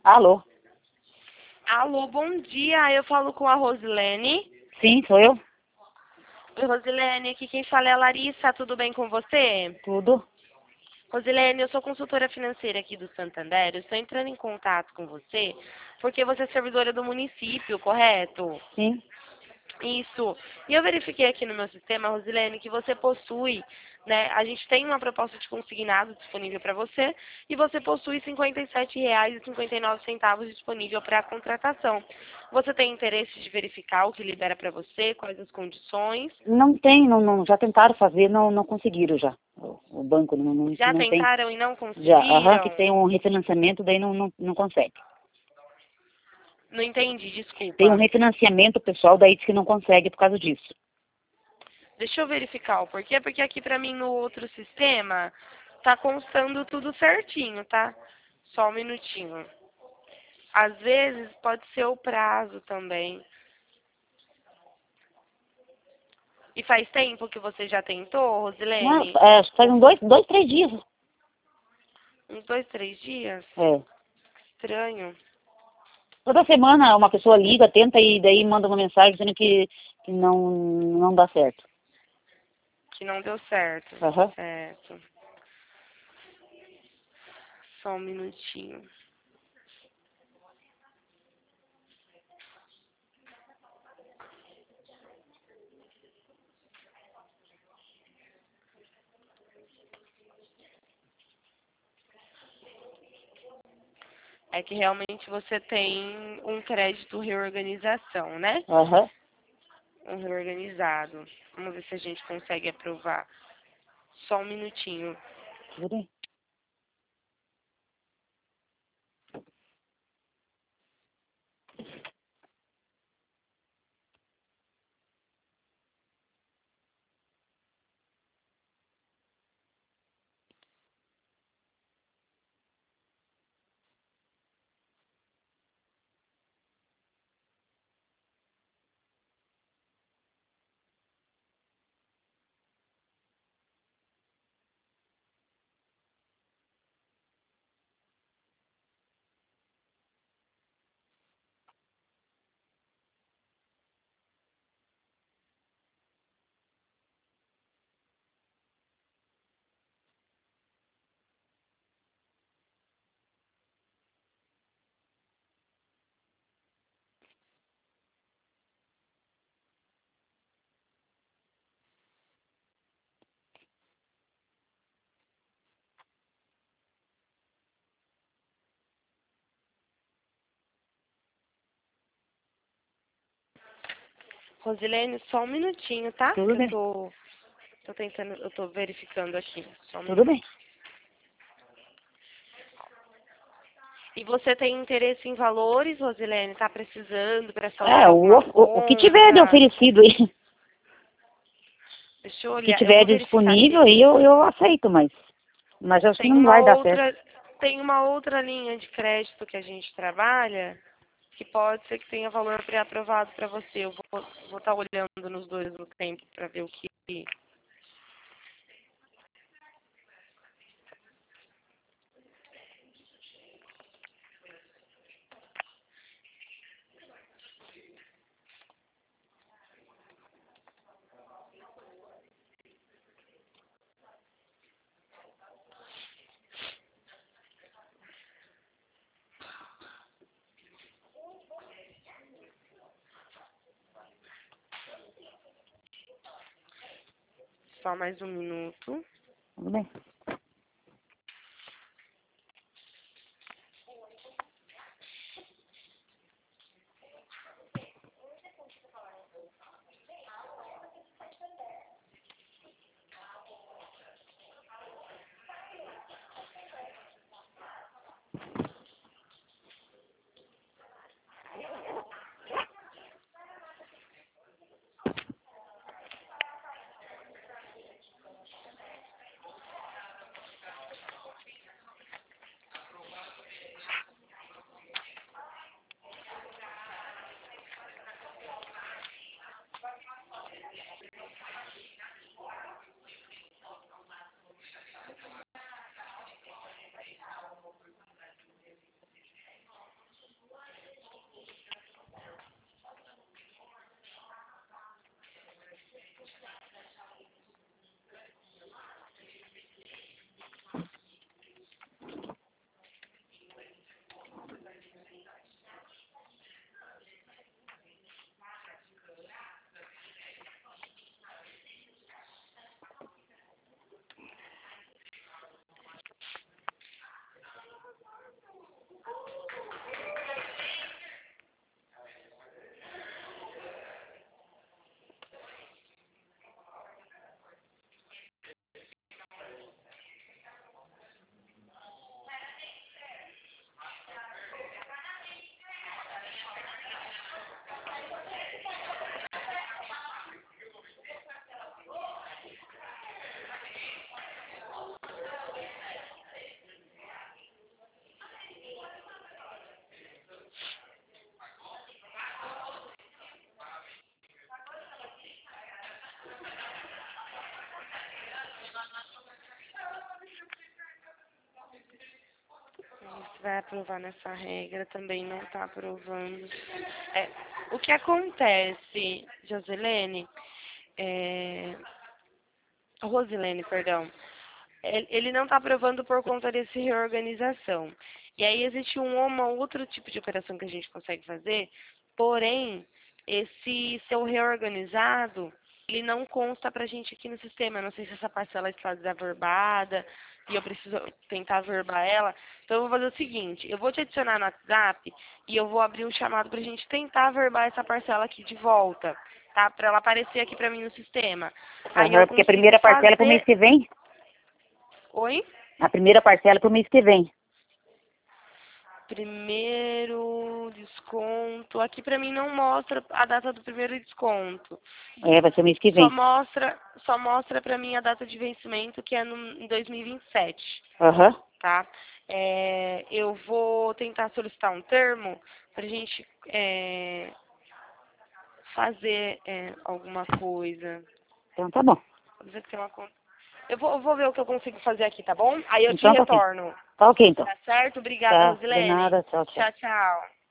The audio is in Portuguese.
Alô? Alô, bom dia. Eu falo com a Rosilene. Sim, sou eu? Oi, Rosilene, aqui quem fala é a Larissa. Tudo bem com você? Tudo? Rosilene, eu sou consultora financeira aqui do Santander. Eu estou entrando em contato com você porque você é servidora do município, correto? Sim. Isso. E eu verifiquei aqui no meu sistema, Rosilene, que você possui, né? A gente tem uma proposta de consignado disponível para você e você possui R$ 57,59 disponível para contratação. Você tem interesse de verificar o que libera para você, quais as condições? Não tem, já tentaram fazer, não conseguiram já. O banco Já não tem. tentaram e não Já, que conseguiram? tem um refinanciamento, daí não consegue. Não entendi, Tem um desculpa. refinanciamento, pessoal, daí diz que não consegue por causa disso. Deixa eu verificar o porquê, porque aqui para mim no outro sistema tá constando tudo certinho, tá? Só um minutinho. Às vezes pode ser o prazo também. E faz tempo que você já tentou, Não, Rosilene? faz uns dois, 3 dias. Uns 2, 3 dias? É. Estranho. Toda semana uma pessoa liga, tenta e daí manda uma mensagem dizendo que não dá certo. Que não deu certo. Aham. Certo. Só um minutinho. É que realmente você tem um crédito reorganização, né? Aham. Um reorganizado. Vamos ver se a gente consegue aprovar. Só um minutinho. Tudo bem. Rosilene, só um minutinho, tá? Tudo Que eu bem. tô tentando, eu tô verificando aqui. Só um Tudo minuto. bem. E você tem interesse em valores, Rosilene? Tá precisando para É, saldar alguma o que tiver de conta? oferecido aí, Deixa eu o que olhar, eu tiver vou verificar disponível aqui. aí eu aceito, mas acho que não vai dar certo. Tem uma outra linha de crédito que a gente trabalha que pode ser que tenha valor pré-aprovado para você. Eu vou estar olhando nos dois no tempo para ver o que. Só mais um minuto. Tudo bem. vai aprovar nessa regra, também não está aprovando. O que acontece, Joselene, Rosilene, perdão, ele não está aprovando por conta desse reorganização. E aí existe outro tipo de operação que a gente consegue fazer, porém, esse seu reorganizado, ele não consta pra gente aqui no sistema. Eu não sei se essa parcela está desaverbada e eu preciso tentar averbar ela. Então eu vou fazer o seguinte, eu vou te adicionar no WhatsApp e eu vou abrir um chamado pra gente tentar averbar essa parcela aqui de volta, tá? Pra ela aparecer aqui pra mim no sistema. Aí eu Porque a consigo primeira parcela é pro mês fazer... que vem. Oi? A primeira parcela é pro mês que vem. Primeiro desconto. Aqui pra mim não mostra a data do primeiro desconto. Vai ser o mês que Só vem. mostra pra mim a data de vencimento, que é em 2027, Aham. tá? Eu vou tentar solicitar um termo pra gente fazer alguma coisa. Então tá bom. Dizer que tem uma conta. Eu vou ver o que eu consigo fazer aqui, tá bom? Aí eu te Então tá ok. retorno. Tá ok então. Tá certo? Obrigada, Tá, de Rosilene. nada, tchau, tchau. Tchau, tchau.